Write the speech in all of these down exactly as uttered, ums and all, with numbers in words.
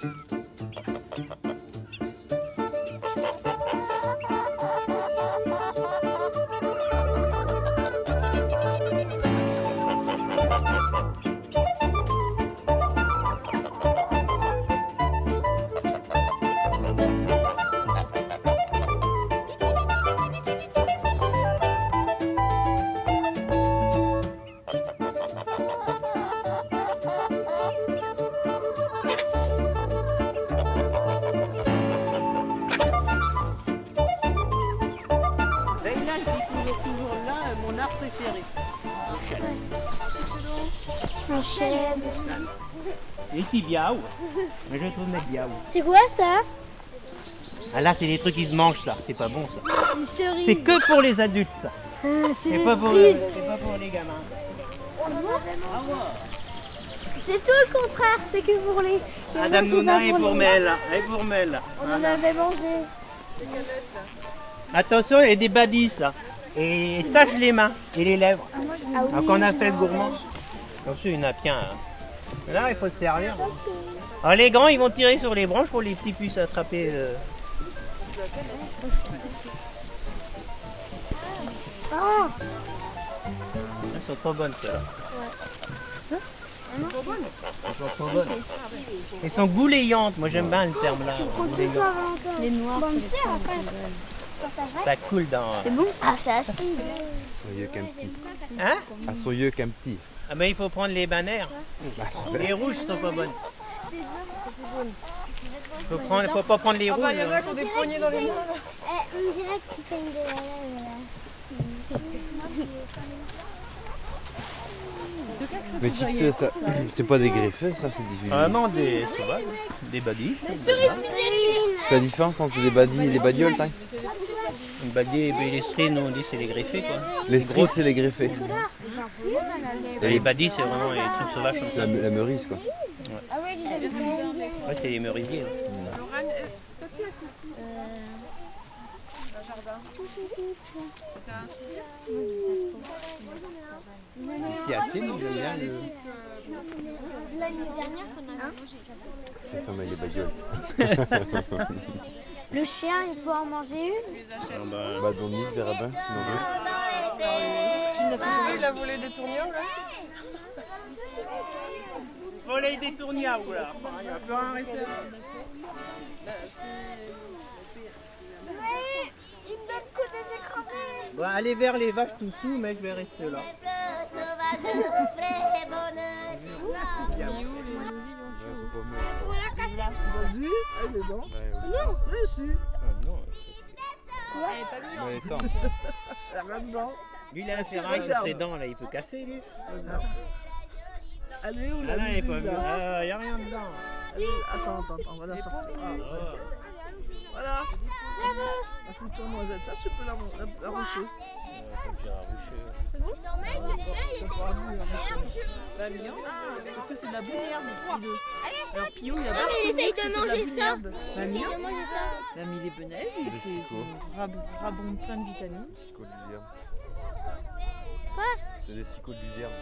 Un chèvre. Les petits biaou. Mais je trouve mettre biaou. C'est quoi ça? Ah là, c'est des trucs qui se mangent, ça. C'est pas bon, ça. Une cerise. C'est que pour les adultes, ça. Ah, c'est C'est des pas, pour cerises. les- c'est pas pour les gamins. C'est tout le contraire, c'est que pour les... Madame Nouna et pour Mel. Et pour Mel. On en avait mangé. Attention, il y a des badis, ça. Et tâche les mains et les lèvres. Ah oui, Alors qu'on a fait le gourmand. Comme ça, il y en a bien. Hein. Là, il faut se servir. Alors, les grands, ils vont tirer sur les branches pour les petits puissent attraper. Euh... Ah, Elles sont trop bonnes, celles-là. Elles sont trop bonnes. Elles sont gouléantes. Moi, j'aime bien le terme là. prends tout ça, Valentin. Les noirs. Bon, tu sais, après, Ça coule dans. c'est bon? Ah, c'est acide. Soyeux qu'un petit. Hein? À soyeux qu'un petit. Ah ben il faut prendre les bannières. Les rouges sont pas bonnes. Faut prendre, faut pas prendre les rouges. Il y en a qui ont des poignées dans les mains. Eh, on dirait que tu fais une de la Mais tu sais, ça, c'est pas des greffés, ça, c'est des Ah non, des, ça va, des badis. cerise miniature. C'est la différence entre des badis et des badioles, t'as? Une badie, ben, les cerises, nous on dit c'est les greffés quoi. Les cerises, c'est les greffés. Et les badis, c'est vraiment les trucs sauvages comme C'est ça. la, la meurice, quoi. Ouais, c'est les merisiers. Ouais. Hyacine, j'aime bien le... L'année dernière, t'en as mangé. La femme et les badioles. Le chien, il peut en manger une? Ah, bah, Bah, dans le nid, des rabbins, sinon deux. Il a volé des tourniaux là. voler des tourniaux là. Il va plus arrêter. Il me donne que des écrasés. Bon, allez vers les vaches tout sous, mais je vais rester là. Vas-y, elle est dedans. Non. Oui, si. Ah, non. Ouais, attends. Elle est dedans. Lui, il a un ferraille sur ses dents, là, il peut casser, lui. Elle est où Ah la non, il est pas musique, vu. là Ah, il n'y a rien dedans. Elle est- Attends, attends, attends, on va la sortir. Ah, voilà. La future noisette, ça, tu peux la, la, la rocher. C'est bon? Normal que le chien, il essaye de manger La viande. Parce que c'est de la bonne herbe, Pio. Alors Pio, il a Non, pas mais il reconnu essaye que de c'était manger la bonne ça. herbe. Il La essaye viande. de manger ça. Il a mis les benaises, et c'est c'est rab- rabonde plein de vitamines. Sicots de luzerne. Quoi? C'est des sicots de luzerne.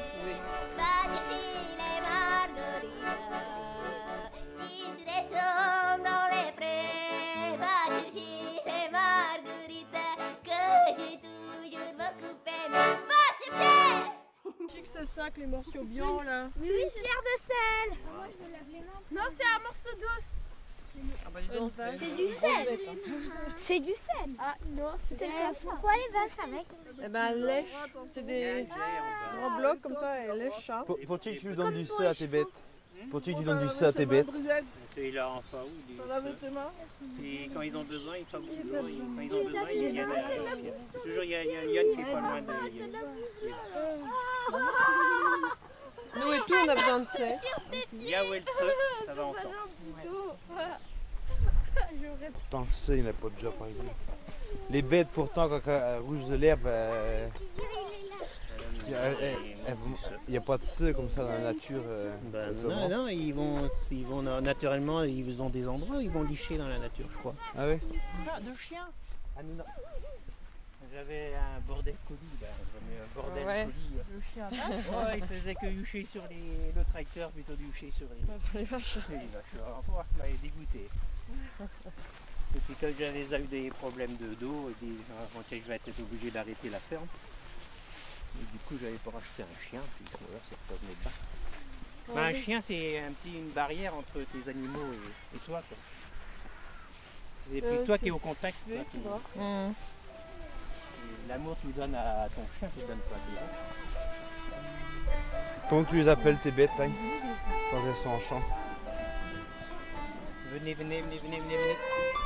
Tu sais que c'est ça que les morceaux blancs là. Oui, oui, c'est l'air de sel. Non, c'est un morceau d'os. Ah bah dis donc, C'est du sel. C'est du sel. Ah non, c'est comme ça. Pourquoi les vaches avec? eh ben elle lèche. C'est des grands blocs comme ça, elle lèche ça. Pour, pour tu que tu lui donnes du sel à tes bêtes. Pour tu que tu donnes du sel à tes bêtes. Celui-là, enfin, où il T'en laves tes mains? Et quand ils ont besoin, ils sont toujours. Quand ils ont besoin, ils viennent. à- Toujours, il y a, il y a Yann qui est pas loin de. Nous et tout, on a besoin de sel. Yahoo et le feu, ça va ensemble. Pourtant, le sel, il n'a pas de job, par exemple. Les bêtes, pourtant, quand elles rougent de l'herbe, euh, il n'y a pas de sel comme ça dans la nature. euh, Ben, ça, non, ça, non, ils vont, ils vont naturellement, ils ont des endroits où ils vont licher dans la nature, je crois. Ah ouais? Ah, de chien. Ah, non. J'avais un bordel colis, là. J'avais un bordel Ouais. colis. Le chien. Ouais, il faisait que yucher sur les... le tracteur plutôt que yucher sur les... Bah, sur les vaches. les vaches. Alors, moi, je m'avais dégoûté. Et puis quand j'avais eu des problèmes de dos, et des... quand je vais être obligé d'arrêter la ferme, et du coup j'avais pas racheté un chien, puis voilà, ça se revenait de bas. Bah, un chien, c'est un petit, une barrière entre tes animaux et, et toi. Quoi. C'est plus Euh, toi c'est- qui es au contact. Oui, toi, c'est qui- vrai. Mmh. et l'amour que tu donnes à ton chien, tu ne donnes pas à tes vaches. Comment tu les appelles tes bêtes, hein, quand elles sont en champ? Venez, venez, venez, venez, venez, venez.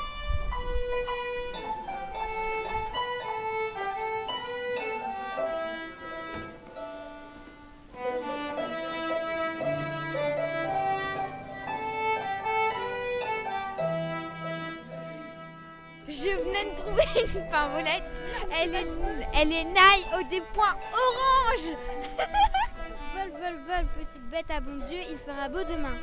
Je venais de trouver une pimbolette. Elle est, elle est naille au des points orange. Vol, vol, vol, petite bête à bon Dieu, il fera beau demain.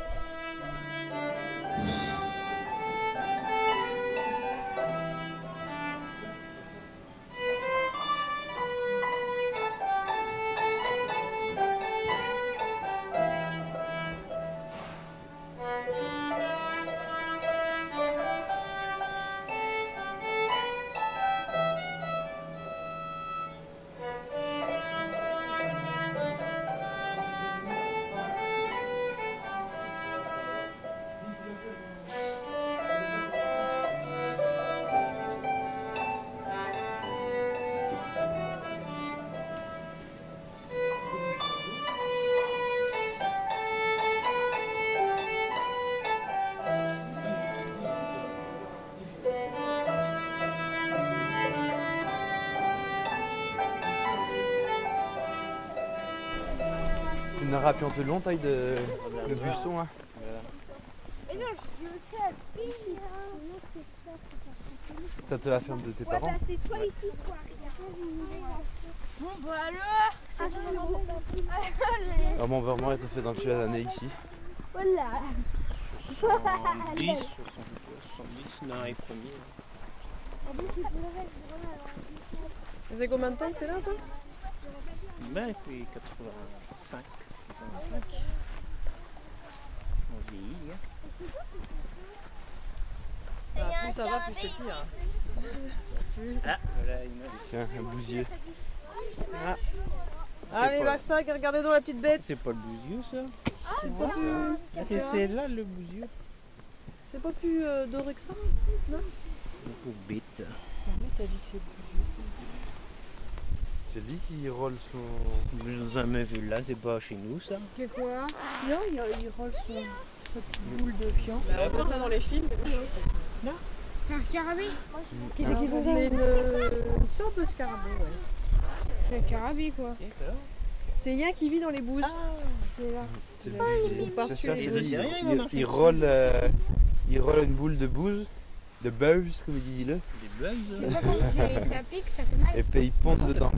Une rapiante long taille de le buisson, hein. Et non, je le sais, ici. Ça te la ferme de tes Ouais, parents? bah c'est soit ici, soit regarde. Bon bah alors. Ah, c'est bon. Alors mon vraiment elle te fait dans le tuyau d'année ici. Voilà. soixante-dix, soixante-dix, non, les premiers. Ça fait combien de temps que t'es là, toi? Ben, depuis quatre-vingt-cinq. quatre-vingt-cinq. On vieillit, hein. Bah, plus ça va, plus c'est pire. Ah, voilà une autre. Tiens, un bousier. Ah, Allez, pas- Maxa, regardez donc la petite bête. c'est pas le bousieux, ça? C'est pas plus, Ah, c'est c'est là le bousieux. c'est pas plus euh, doré que ça? Le pauvre bête. Oui, t'as dit que c'est plus vieux, ça. C'est lui qui roule son. Je vous ai jamais vu là, c'est pas chez nous, ça. C'est quoi? Non, il, il roule son, sa petite boule de fion. On voit ça dans les films. C'est un scarabée? Qu'est-ce qu'ils font? C'est une, une sorte de scarabée, ouais. C'est un scarabée quoi. C'est rien qui vit dans les bouses. C'est là. C'est le il bousier. est parti, C'est ça, il c'est est lui. derrière, il en Il, a il fait. roule, euh, il roule une boule de bouse, de buzz, comme il dit le, Des buzz. Ça pique, ça fait mal. et puis il pompe dedans.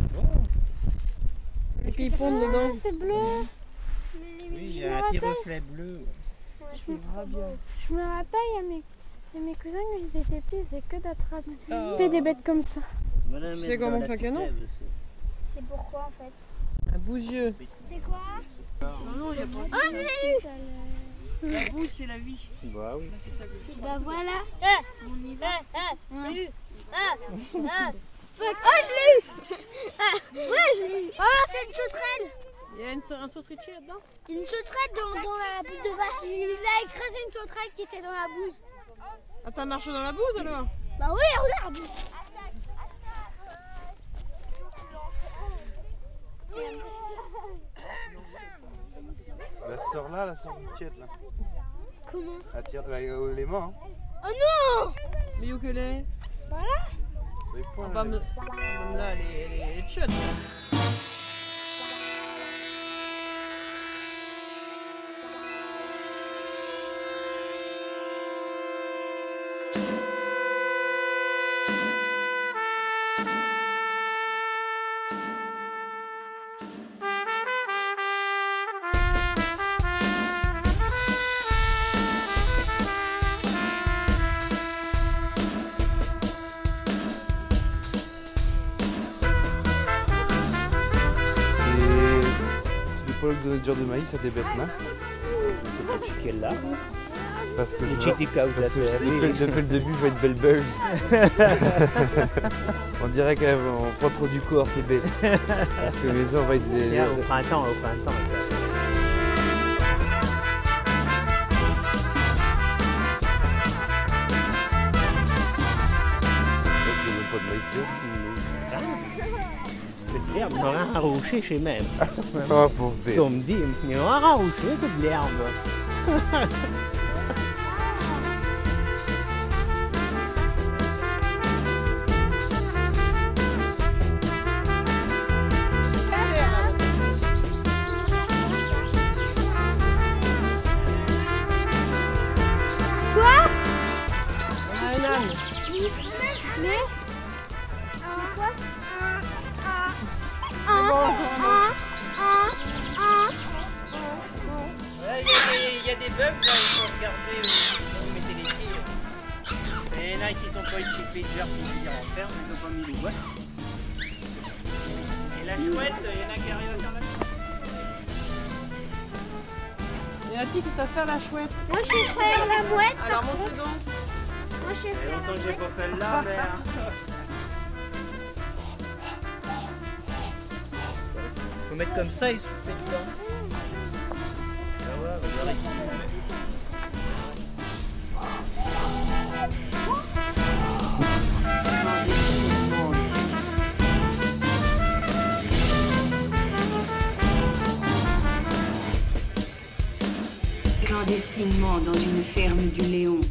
Et puis ils pondent dedans. C'est bleu. Oui, il y a un petit reflet bleu. C'est vrai bien. Je me rappelle, il y a mes, il y a mes cousins quand ils étaient petits, c'est que d'attraper Oh. des bêtes comme ça. Voilà, Tu mettre sais dans comment la ça canon? petite lèvre, C'est pourquoi en fait? Un bousieux. C'est quoi? Non, il y a pas. Oh, je l'ai eu! La bouse, c'est la vie. c'est- Bah oui. Bah voilà. On y va. Ouais. Oh, je l'ai eu! Ah, ouais, je l'ai eu. Oh, c'est une sauterelle! Il y a une, un sauterelle là-dedans? Une sauterelle dans, dans la bouse de vache. Il a écrasé une sauterelle qui était dans la bouse. Ah, t'as marché dans la bouse alors? Bah oui, regarde! La sort là, la sort du tiède là. Comment? Elle tire bah, euh, les mains. Hein. Oh non! Mais où qu'elle est? Les poings, Ah bah, là. me- même là, elle est, elle est, elle est chaude. veulent donner du genre de maïs à des bêtes là? Quelle là? Parce que, Les je- Chitty Cows, parce que là, depuis, c'est- depuis le début, je vois une belle buzz. On dirait qu'on prend trop du corps ces bêtes. Parce que les uns, on va être des. Tiens, au printemps, au printemps. Ils n'ont pas de maïs vert. C'est de l'herbe, on a rien à roucher chez même. Oh, pauvre bête. On me dit, il y a rien à roucher que de l'herbe. Un âne. Mais Il y a des bugs là, il faut regarder où vous mettez les tirs. Il y en a qui sont pas équipés de verre pour tirer en ferme, ils n'ont pas mis les boîtes. Et la chouette, il y en a qui arrivent à faire la chouette. Il y en a qui savent faire la chouette. moi je sais faire la mouette. Alors montre donc. Moi je sais Ça fait faire longtemps la que j'ai mouette. pas fait le l'envers. Faut mettre comme ça, il se fait dedans. Ah ouais, vous verrez. Clandestinement dans une ferme du Léon.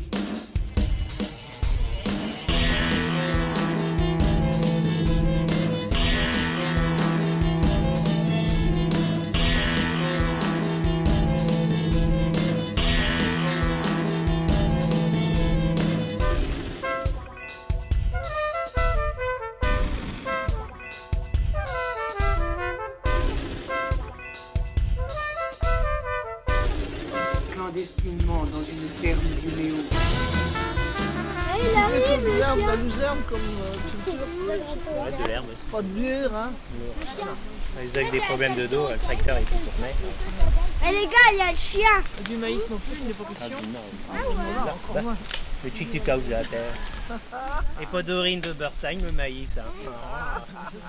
Clandestinement dans une ferme du Léon. Et il C'est arrive, de le l'herbe, chien. la luzerne comme euh, culture. Ouais, de l'herbe. Pas de bière, hein. Ils ont des problèmes de dos, le tracteur il peut tourner. Et les gars, il y a le chien. Du maïs non plus, il n'est pas Ah, question. non. Voilà, encore moins. Le Chitty Cows de la terre. Et pas d'orine de Burtime, le maïs. Hein.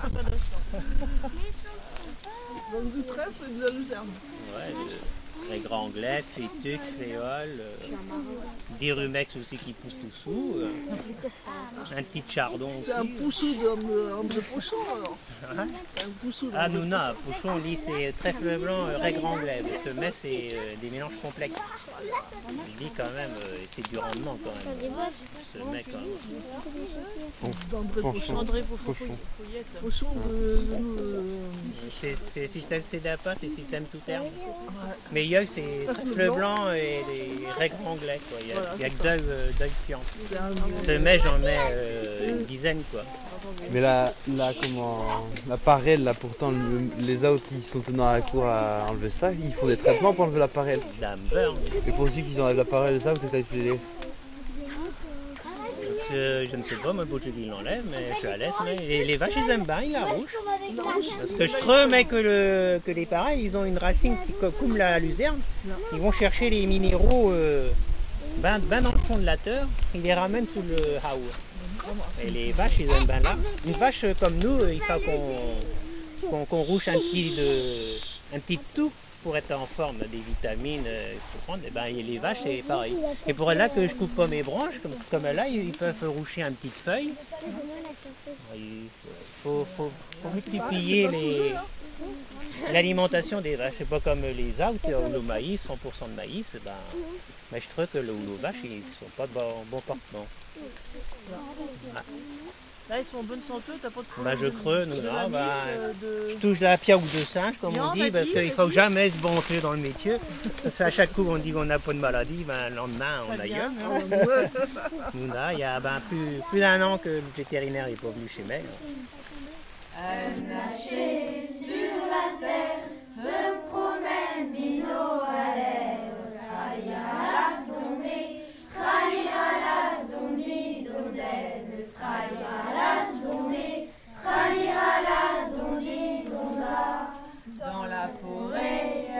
Donc du trèfle et de la luzerne. Ouais, le, les grands anglais, fétuc, créole, euh, des rumex aussi qui poussent tout sous, euh, un petit chardon C'est un aussi. poussou d'André André Pochon alors. Hein? Un poussou Ah, d'André nous, non, pochon, lit, c'est trèfle blanc, euh, règle anglais, parce que mais c'est euh, des mélanges complexes. Je dis quand même, euh, c'est du rendement quand même. Ce mec, quand même. d'André Pochon. André Pochon, Pochon. Foyette. Pochon de, de, de- C'est c'est système CEDAPA, c'est système tout terme. Mais il y a c'est trèfle blanc et les règles anglais, quoi. Il y a, Voilà, il y a c'est que d'œil euh, d'œil fiant. c'est un- Ce mec, j'en mets euh, une dizaine, quoi. Mais la, la, comment, la parelle, là, pourtant, le- les autres, ils sont tenants à la cour à enlever ça. Ils font des traitements pour enlever la parelle. Dame burn. Et pour ceux qui enlèvent la parelle, ça, peut-être tu les laisses. Parce que je ne sais pas, moi, pour ceux qui l'enlèvent, mais je suis à l'aise. Mais et les vaches, ils aiment bien, ils la rouchent. Parce que je trouve, mais que, le, que les pareils, ils ont une racine qui, co- comme la luzerne, ils vont chercher les minéraux euh, ben, ben dans le fond de la terre, ils les ramènent sous le haour. Et les vaches, ils aiment bien là. Une vache euh, comme nous, euh, il faut qu'on qu'on qu'on rouche un petit, de, un petit tout pour être en forme, des vitamines, euh, qu'il faut prendre. Et ben, et les vaches, c'est pareil. Et pour là que je coupe pas mes branches, comme, comme là, ils peuvent roucher un petit feuille. Il faut, faut, faut multiplier les, l'alimentation des vaches. C'est pas comme les autres, le maïs, cent pour cent de maïs. Ben, mais je trouve que le, nos vaches, ils sont pas de bon, bon portement. Là, ils sont en bonne santé, t'as pas de Ben, problème. je creux, nous, de non, la ben, vie, euh, de- je touche de la pierre ou de singe, comme Non, on dit, vas-y, parce qu'il vas-y. faut jamais se bonter dans le métier. Parce qu'à chaque coup, on dit qu'on n'a pas de maladie, ben, le lendemain, on Ça a vient. ailleurs. Nous, là, il y a ben, plus, plus d'un an que le vétérinaire n'est pas venu chez moi. Dans la forêt,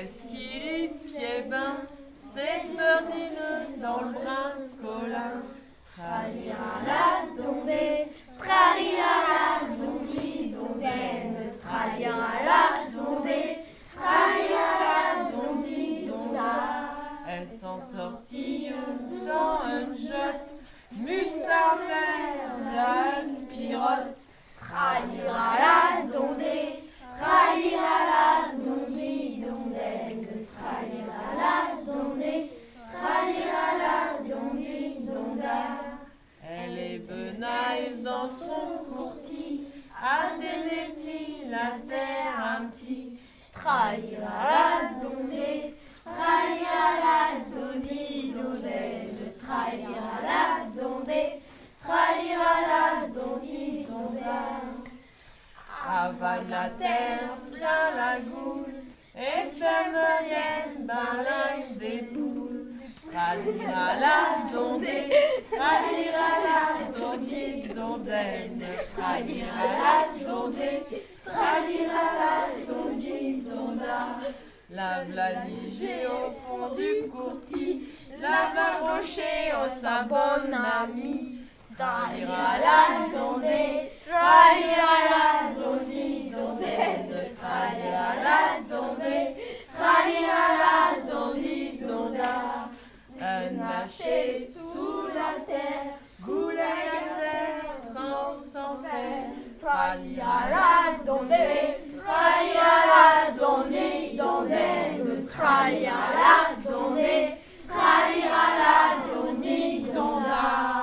Qu'est-ce qu'il est pieds bains, cette birdine dans le brin colin. Tradirala dondé, trarirala dondi dondem, tradirala dondé, trarirala dondi donda. Elle s'entortille dans un jot, mustardère, là une pirote. Tradirala dondé, trarirala dondi dondem, trarirala dondé, trarirala dondi donda. Elle est benaise dans son courtis, à dénéti la terre un petit. Trarirala dondé, trarirala dondi dondé, trarirala dondé, trarirala dondi donda. Avale la terre, vient la goule, et fermerienne, ben l'œil des poules. Tradirala dondé, tradirala dondi dondaine, tradirala dondé, tradirala dondi donda. La vlanigée au fond du courtis, la main gauchée au sa bonne amie. Tradirala dondé, tradirala dondi dondaine, tradirala dondé, tradirala dondi donda. Un haché sous la terre, goulet à terre, sans s'en faire. Tradirala dondé, tradirala dondi dondaine, tradirala dondé, tradirala dondi donda.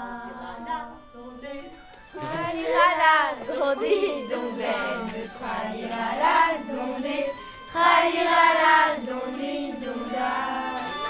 Trarirala dondi dondem, trarirala dondé, trarirala dondi donda.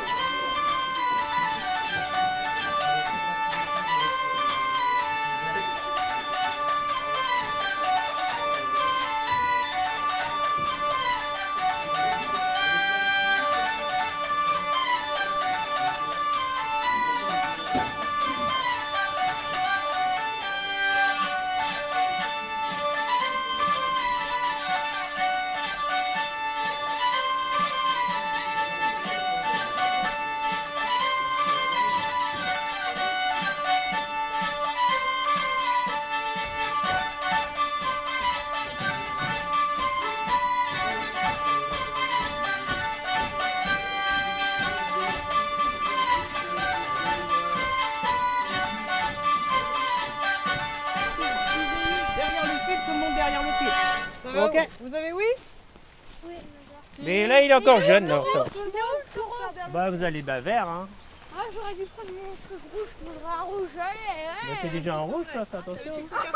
Ok. Vous avez oui? Oui. Mais là, il est encore jeune. Non, ça. Bah, vous allez bas vert. Hein. Ah, j'aurais dû prendre mon truc rouge, je voudrais un rouge. Allez, Bah, allez. c'est déjà en rouge, ça, fais attention. Allez,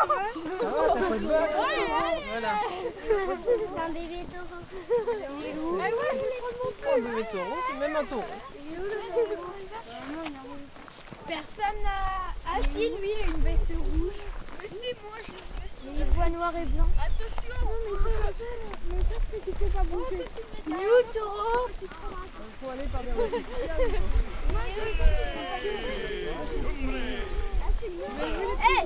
allez. Voilà. C'est un bébé taureau. Ah ouais, je vais prendre mon Oh, le bébé taureau, c'est même un taureau. Personne n'a... Ah si, lui, il a une veste rouge. Mais si, moi, j'ai une veste rouge. Il voit noir et blanc. Attention. Non, mais ça, mais ça, c'est que tu peux pas bouger. You, taureau. Il faut aller par derrière. Hey.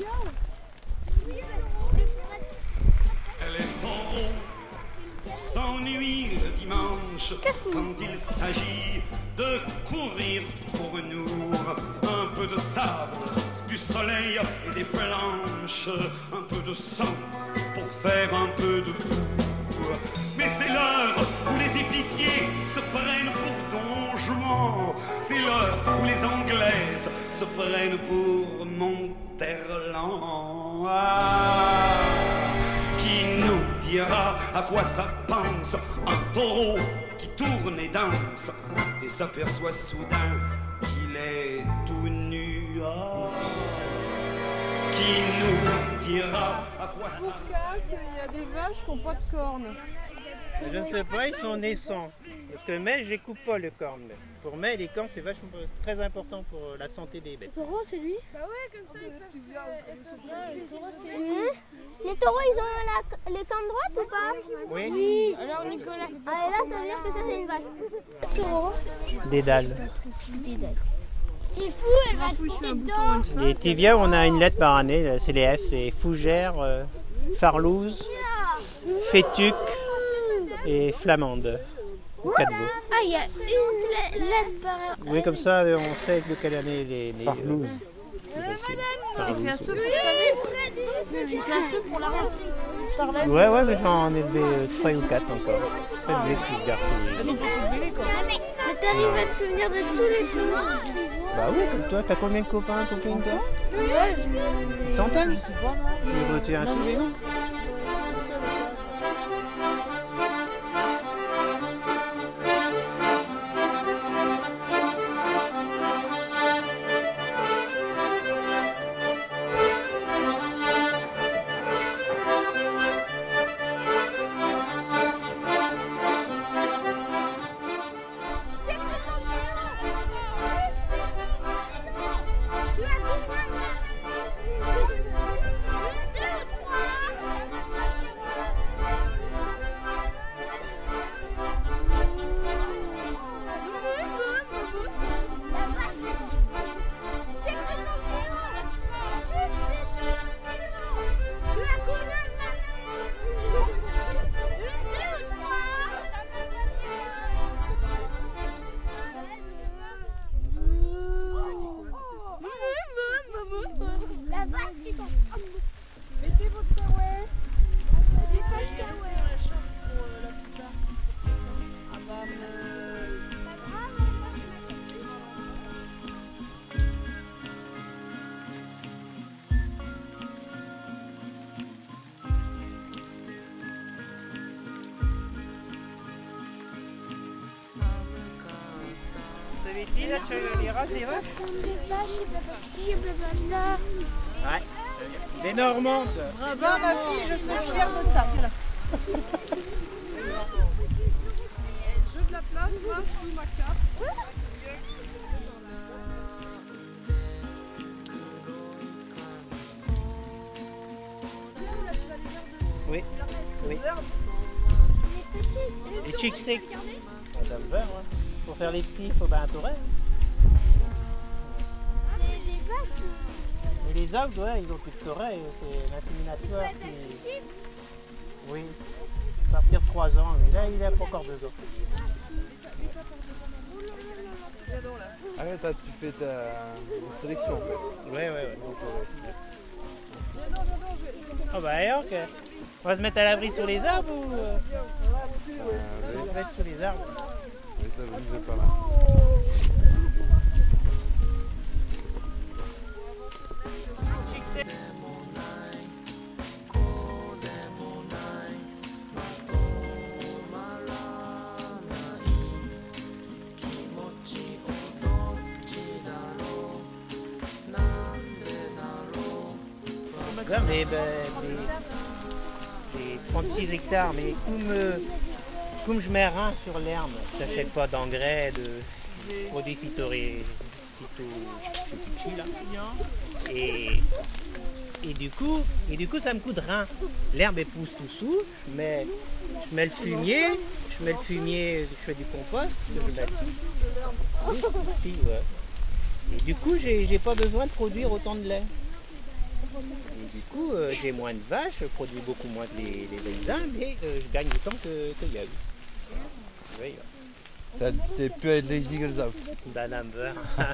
Elle est en haut, s'ennuie le dimanche quand il s'agit de courir pour nous. Un peu de sable, du soleil et des planches, un peu de sang pour faire un peu de boue. Mais c'est l'heure où les épiciers se prennent pour Don Juan. C'est l'heure où les Anglaises se prennent pour Monterland. Ah, qui nous dira à quoi ça pense un taureau qui tourne et danse et s'aperçoit soudain qu'il est tout nu. Ah, qui nous dira à quoi ça pense. Il y a des vaches qui n'ont pas de cornes. Je ne sais pas, ils sont naissants. Parce que mais je les coupe pas le corne. Pour mais les cornes c'est vachement très important pour la santé des bêtes. Le taureau, c'est lui? Bah ouais, comme ça, ils peuvent... Le taureau, c'est lui. Les taureaux, ils ont la, les cornes droites ou pas? Oui. Oui. Alors, Nicolas. Ah, et là, ça veut dire que ça, c'est une vache. Taureau. Des dalles. C'est fou, elle va te monter dedans. Les Tivia, on a une lettre par année, c'est les F, c'est fougère, euh, farlouse, fétuque et flamande. quatre veaux. Ah, il y a une lettre par... Oui, comme ça, on sait de quelle année les nés. Farlouz. Et c'est un seul pour cette année? C'est un seul pour la route? Ouais, ouais, mais j'en ai élevé trois ou quatre encore. C'est le qui garde. Elles sont toutes bébés quoi. Mais t'arrives à te souvenir de tous les films? Bah oui, comme toi, t'as combien de copains, copines toi? Ouais, je... Une centaine? Je sais pas moi. Tu veux tuer un tous les noms? Mettez votre carouette. J'ai pas de carouette. Ah bah euh... Savais-tu là sur les races des vaches? Les vaches, et blablabla. Ouais. Des Normandes. Bravo ma fille, je suis fière de ta. Je de la place là, sous ma cape. Oui. Oui. Les chick sticks. Ça doit le faire, hein. Pour faire les petits, il faut bien un tauret. C'est les vaches ou... Et les autres, ouais, ils ont plus de tauret. C'est l'inséminatoire qui... Oui. À partir de trois ans. Mais là, il a pas encore deux ans. Ah ouais, t'as- tu fais ta sélection en fait. Ouais, ouais, ouais. Ah bah alors, que... on va se mettre à l'abri sur les arbres ou... euh, On va se mettre sur les arbres. Mais ça vous est pas là. Ouais, mais ben, les, les trente-six hectares, mais comme, euh, comme je mets rien sur l'herbe, je n'achète pas d'engrais, de produits phytoré, phyto, là. Et, et du coup, et du coup, ça me coûte rien. L'herbe elle pousse tout sous, je mets, je mets le fumier, je mets le fumier, je fais du compost, que je mets dessus. Puis, ouais. Et du coup, j'ai j'ai pas besoin de produire autant de lait. Et du coup, euh, j'ai moins de vaches, je produis beaucoup moins de les, les paysans, mais euh, je gagne autant que, que Yag. Oui, T'as- T'es plus avec les Eagles Out. d'un number.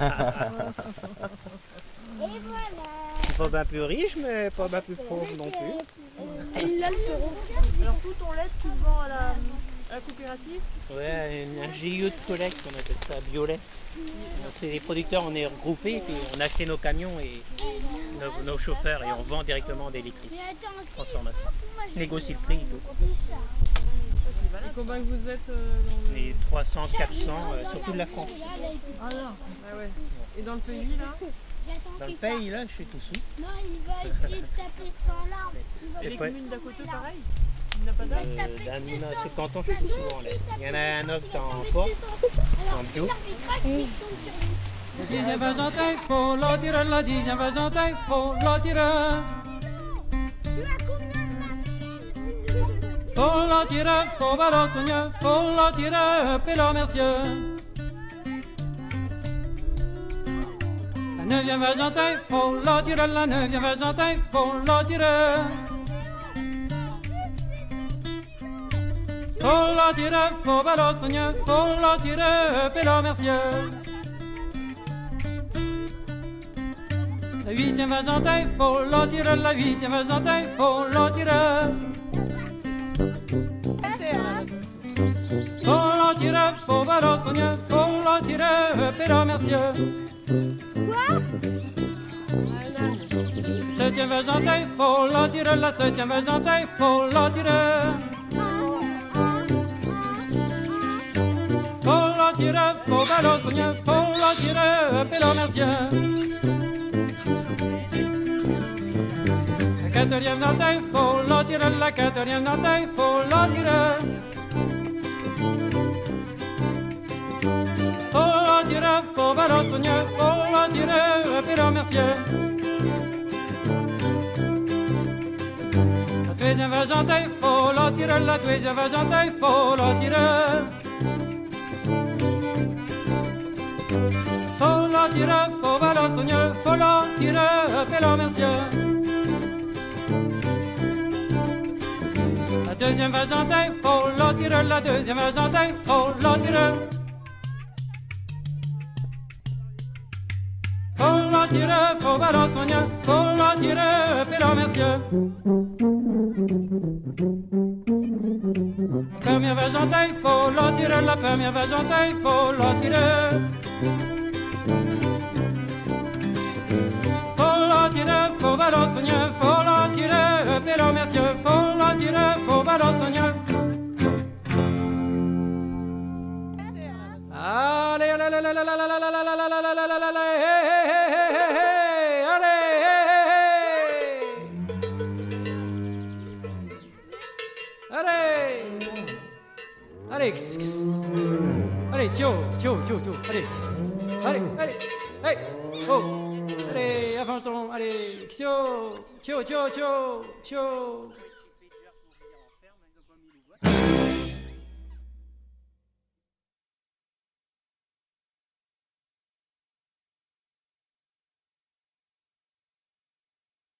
Et voilà. Je suis pas bien plus riche, mais pas bien plus pauvre non plus. Elle l'a le taureau. Alors tout ton lait, tu le vends à la, à la coopérative? Ouais, un G I O de collecte, on appelle ça violet. C'est les producteurs, on est regroupés, puis on a acheté nos camions et nos, nos chauffeurs et on vend directement des litres. Mais attends, si, Transformation. moi je... Négocie le prix. donc. C'est ça. Et combien que vous êtes euh, dans le... Les trois cents, quatre cents, euh, sur toute la France. Ah non. Ah ouais. Et dans le pays là? Dans le pays, là, je suis tout sous. Non, il va essayer de taper sur l'arbre. Il va Et C'est les pas- communes d'à côté pareil? Il n'a pas d'âge? Euh, dans dans ce canton, je suis tout sous en lait. Il y en a un autre en porc, en bio. Digna Valentin, faut la tirer, la digna Valentin, faut la tirer. Faut la tirer, faut balancer, faut la tirer, pélo mercieux. La neuvième Valentin, faut la tirer, la neuvième Valentin, faut la tirer. Faut la tirer, faut balancegner, faut la tirer, pélo mercier. La huitième Argentine, faut la tirer, la huitième Argentine, faut la tirer. Faut la tirer, faut balancegner, faut la tirer, pélo mercier. Quoi? Septième Argentine, faut la tirer, la septième Argentine, faut la tirer. Faut la tirer, faut balancegner, faut la tirer, pélo mercier. La quatrième Argentine, faut la tirer, la quatrième Argentine, faut la tirer. Faut la tirer, faut balancegner, faut la tirer, pélo mercier. La deuxième Argentine, faut la tirer, la deuxième Argentine, faut la tirer. Faut la tirer, faut balancegner, faut la tirer, pélo mercier. La deuxième Argentine, faut la tirer, la deuxième Argentine, faut la tirer. Faut la tirer, faut balancegner, faut la tirer, pélo mercier. La première Argentine, faut la tirer, la première Argentine, faut la tirer. Faut la tirer, faut balancegner, faut la tirer, pélo mercier. Faut la tirer, faut balancegner. Allez, allez, allez, allez, allez, allez, allez, allez, allez, allez, allez, hey, hey, hey, hey, hey, allez, hey, hey. Allez, kss, kss. Allez, tio, tio, tio, tio, allez, allez, allez, hey, oh, allez, avance ton, allez, tio, tio, tio, tio, tio.